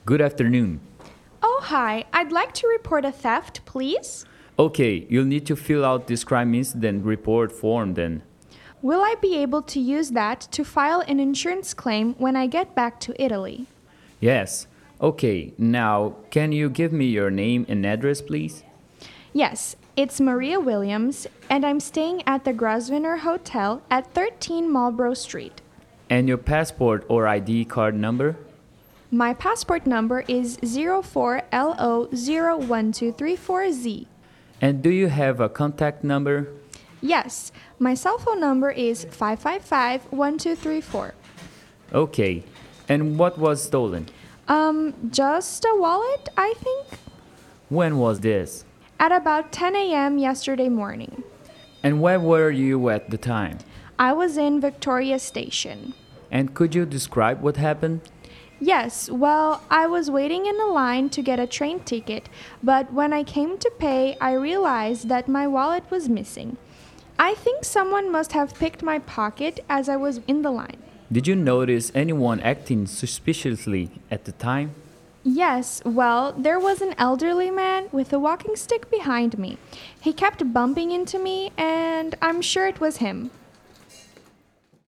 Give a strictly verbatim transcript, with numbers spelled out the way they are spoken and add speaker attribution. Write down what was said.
Speaker 1: Good afternoon.
Speaker 2: Oh, hi. I'd like to report a theft, please.
Speaker 1: Okay, you'll need to fill out this crime incident report form then.
Speaker 2: Will I be able to use that to file an insurance claim when I get back to Italy?
Speaker 1: Yes. Okay, now can you give me your name and address, please?
Speaker 2: Yes, it's Maria Williams, and I'm staying at the Grosvenor Hotel at thirteen Marlborough Street.
Speaker 1: And your passport or I D card number?
Speaker 2: My passport number is zero four L O zero one two three four Z.
Speaker 1: And do you have a contact number?
Speaker 2: Yes, my cell phone number is five five five one two three four.
Speaker 1: Okay. And what was stolen?
Speaker 2: Um, just a wallet, I think?
Speaker 1: When was this?
Speaker 2: At about ten a.m. yesterday morning.
Speaker 1: And where were you at the time?
Speaker 2: I was in Victoria Station.
Speaker 1: And could you describe what happened?
Speaker 2: Yes, well, I was waiting in a line to get a train ticket, but when I came to pay, I realized that my wallet was missing. I think someone must have picked my pocket as I was in the line.
Speaker 1: Did you notice anyone acting suspiciously at the time?
Speaker 2: Yes, well, there was an elderly man with a walking stick behind me. He kept bumping into me, and I'm sure it was him.